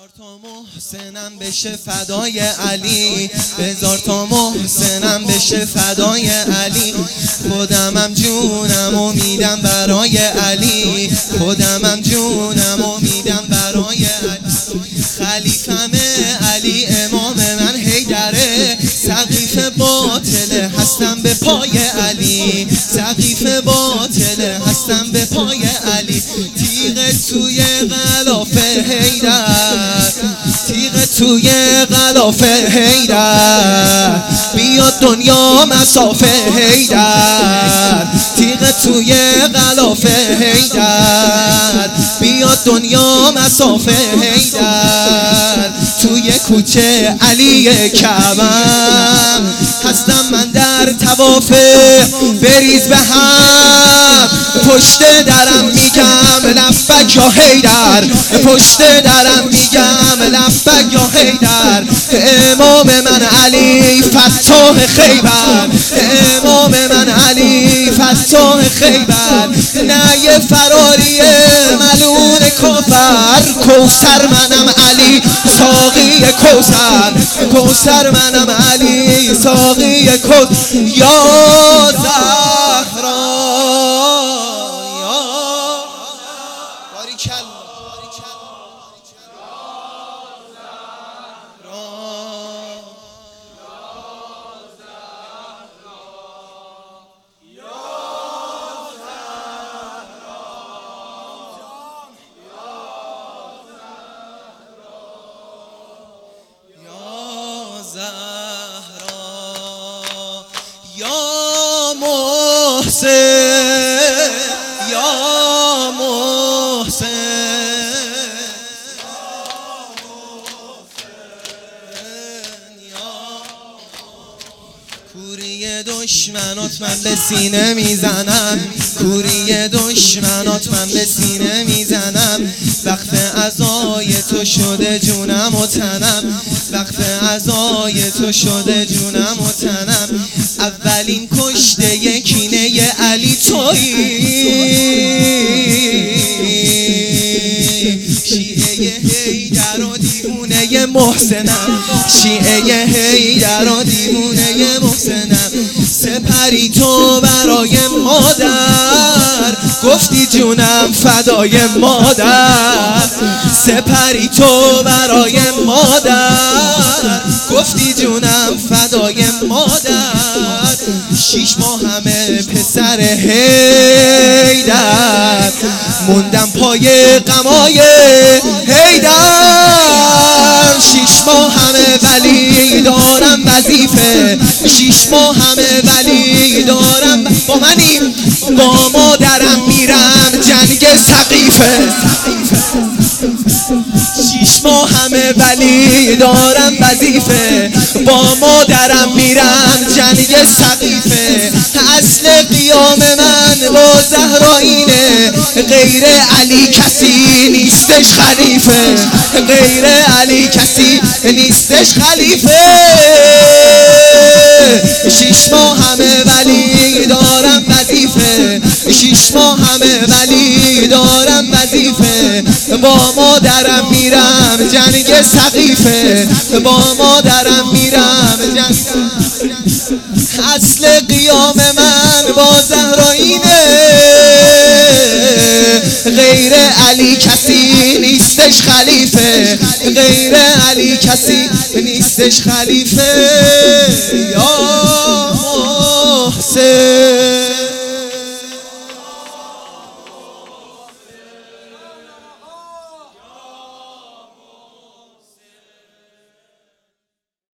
بذار تا محسنم بشه فدای علی، بذار تا محسنم بشه فدای علی. خودمم جونمو میدم برای علی، خودمم جونمو میدم برای علی. خلیفم علی امام من حیدره، سقیف باطله هستم به پای علی، سقیف باطله هستم به پای علی. تیغ توی غلاف حیدر، تیغ توی غلاف حیدر، بیاد دنیا مساف حیدر، تیغ توی غلاف حیدر، بیاد دنیا مساف حیدر. توی کوچه علی کعبم هستم من در طوافه، بریز به هم پشت درم میگم لبک یا حیدر، پشت درم میگم لبک یا حیدر. امام من علی فتاح خیبر، امام من علی فتاح خیبر. نه یه فراری ملون کافر، کوثر منم علی ساقی کوثر، کوثر منم علی ساقی کوثر. یا زهرا یا باریکالله یا محسن، یا محسن، کوری دشمنات من به سینه میزنم، کوری دشمنات من به سینه میزنم. وقت عزای تو شده جونم و تنم، وقت عزای تو شده جونم و تنم. اولین کشته کینه علی تویی، شیعه حیدر و دیوونه محسنم، شیعه حیدر و دیوونه محسنم. سپری تو برای مادر، گفتی جونم فدای مادر، سپری تو برای مادر، گفتی جونم فدای مادر. 6 ماه همه پسر حیدر، موندم پای غمای حیدر. 6 ماه همه ولی دارم وظیفه، 6 ماه همه ولی دارم. با منیم با مادرم میرم جنگ سقیفه، 6 ماه همه ولی دارم وظیفه، با مادرم میرم جنگ سقیفه. اصل قیام من با زهرا اینه، غیر علی کسی نیستش خلیفه، غیر علی کسی نیستش خلیفه. 6 ماه همه ولی دارم وظیفه، 6 ماه همه ولی دارم وظیفه، با مادرم میرم جنگ سقیفه، با مادرم میرم جنگ. اصل قیام من با زهرا اینه، غیر علی کسی نیستش خلیفه، غیر علی کسی نیستش خلیفه.